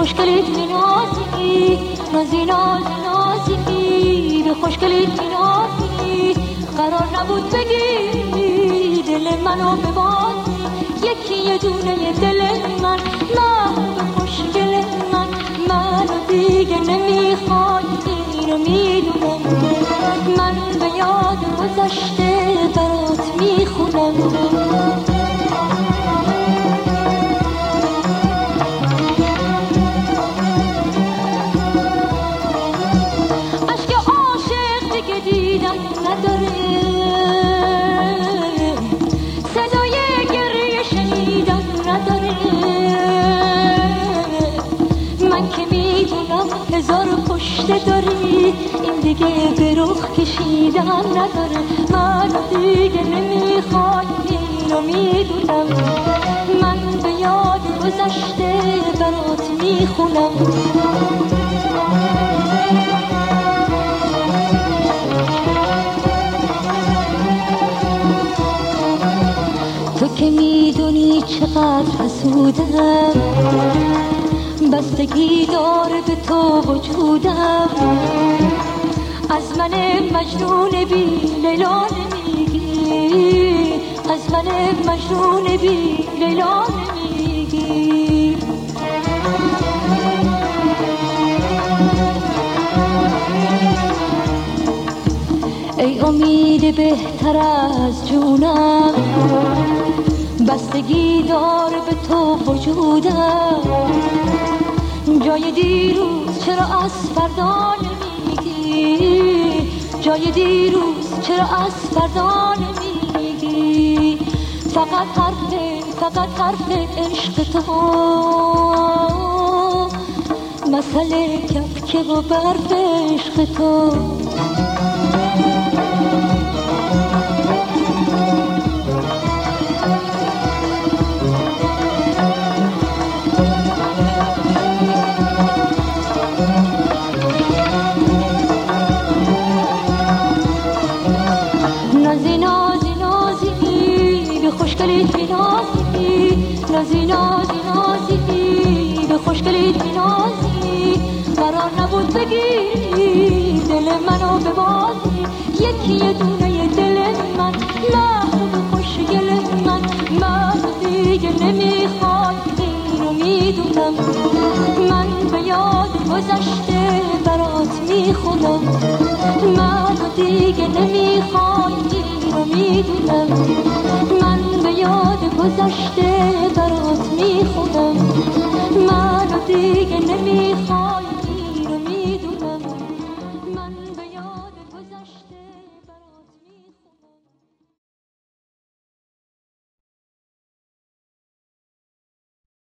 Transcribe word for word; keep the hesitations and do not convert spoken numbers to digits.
خوشگلیت می نازی نازی ناز نازی به خوشگلیت می نازی قرار نبود بگی دل منو ببازی یکی یه دونه دل من محبوب خوشگل من منو دیگه نمیخوای اینو میدونم من به یاد گذشته برات میخونم هزار پشت داری این دیگه به رخ کشیدن نداره منو دیگه نمیخوای اینو میدونم من به یاد گذشته برات میخونم تو که میدونی چقدر حسودم بستگی داره به تو وجودم از من مجنون بی لیلا نمیگی از من مجنون بی لیلا نمیگی ای امید بهتر از جونم بستگی داره به تو وجودم جای دیروز چرا از فردا نمیگی جای دیروز چرا از فردا نمیگی فقط حرف فقط حرف عشق تو مسئله کفکه و برف عشق تو خوشگلیت می نازی نازی نازی نازی به خوشگلیت می نازی قرار نبود بگیری دل منو ببازی یکی یه دونه دل من محبوب خوشگل من منو دیگه نمیخوای اینو میدونم من به یاد گذشته برات میخونم منو دیگه نمیخوای اینو میدونم من به یاد گذشته برات میخونم منو دیگه